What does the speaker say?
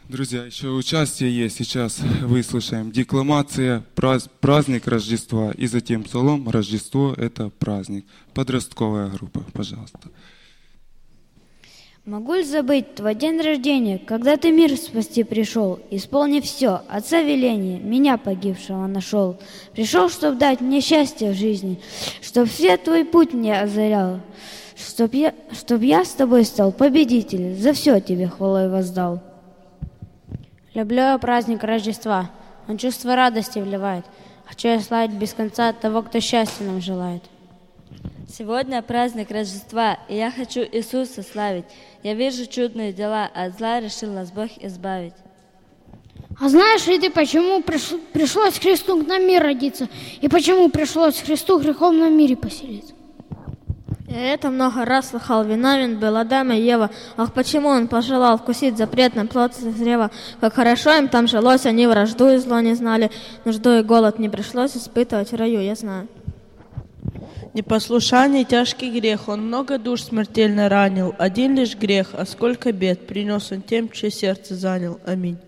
Друзья, еще участие есть. Сейчас выслушаем декламация, праздник Рождества. И затем псалом «Рождество – это праздник». Подростковая группа, пожалуйста. Могу ли забыть твой день рождения, когда ты мир спасти пришел, исполнив все, Отца веление, меня погибшего нашел. Пришел, чтоб дать мне счастье в жизни, чтоб свет твой путь мне озарял, чтоб я с тобой стал победителем, за все тебе хвалой воздал. Люблю я праздник Рождества, он чувство радости вливает. Хочу я славить без конца того, кто счастья нам желает. Сегодня праздник Рождества, и я хочу Иисуса славить. Я вижу чудные дела, от зла решил нас Бог избавить. А знаешь ли ты, почему пришлось Христу на мир родиться? И почему пришлось Христу в греховном мире поселиться? Я это много раз слыхал, виновен был Адам и Ева. Ах, почему он пожелал вкусить запретный плод с древа? Как хорошо им там жилось, они вражду и зло не знали. Нужду и голод не пришлось испытывать в раю, я знаю. Непослушание — тяжкий грех, он много душ смертельно ранил. Один лишь грех, а сколько бед принес он тем, чье сердце занял. Аминь.